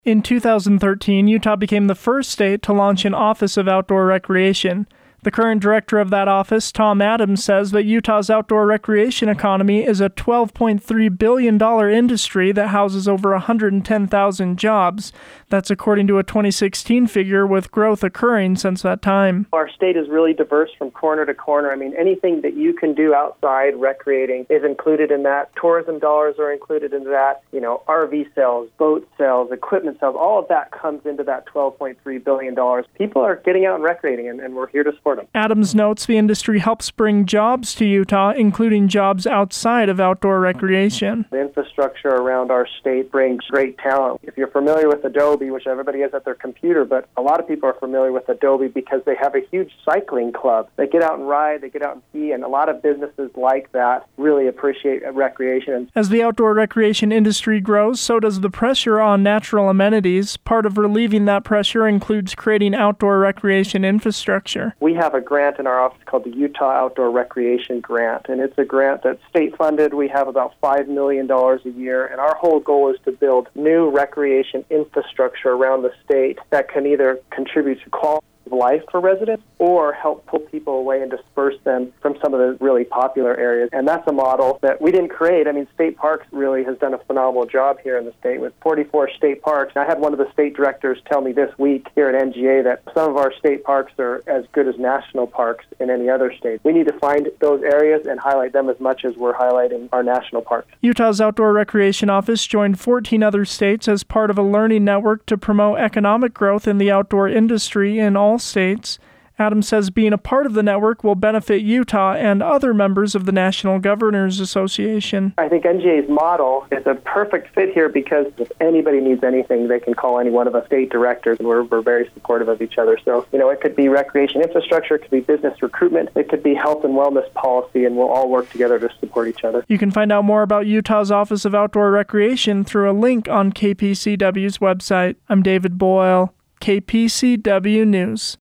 In 2013, Utah became the first state to launch an Office of Outdoor Recreation. The current director of that office, Tom Adams, says that Utah's outdoor recreation economy is a $12.3 billion industry that houses over 110,000 jobs. That's according to a 2016 figure, with growth occurring since that time. Our state is really diverse from corner to corner. I mean, anything that you can do outside recreating is included in that. Tourism dollars are included in that. RV sales, boat sales, equipment sales, all of that comes into that $12.3 billion. People are getting out and recreating, and we're here to support them. Adams notes the industry helps bring jobs to Utah, including jobs outside of outdoor recreation. The infrastructure around our state brings great talent. If you're familiar with Adobe, which everybody has at their computer, but a lot of people are familiar with Adobe because they have a huge cycling club. They get out and ride, they get out and ski, and a lot of businesses like that really appreciate recreation. As the outdoor recreation industry grows, so does the pressure on natural amenities. Part of relieving that pressure includes creating outdoor recreation infrastructure. We have a grant in our office called the Utah Outdoor Recreation Grant, and it's a grant that's state-funded. We have about $5 million a year, and our whole goal is to build new recreation infrastructure around the state that can either contribute to quality of life for residents or help pull people away and disperse them from some of the really popular areas. And that's a model that we didn't create. I mean, State Parks really has done a phenomenal job here in the state with 44 state parks. I had one of the state directors tell me this week here at NGA that some of our state parks are as good as national parks in any other state. We need to find those areas and highlight them as much as we're highlighting our national parks. Utah's Outdoor Recreation Office joined 14 other states as part of a learning network to promote economic growth in the outdoor industry in all states. Adams says being a part of the network will benefit Utah and other members of the National Governors Association. I think NGA's model is a perfect fit here because if anybody needs anything, they can call any one of us state directors, and we're very supportive of each other. So, it could be recreation infrastructure, it could be business recruitment, it could be health and wellness policy, and we'll all work together to support each other. You can find out more about Utah's Office of Outdoor Recreation through a link on KPCW's website. I'm David Boyle, KPCW News.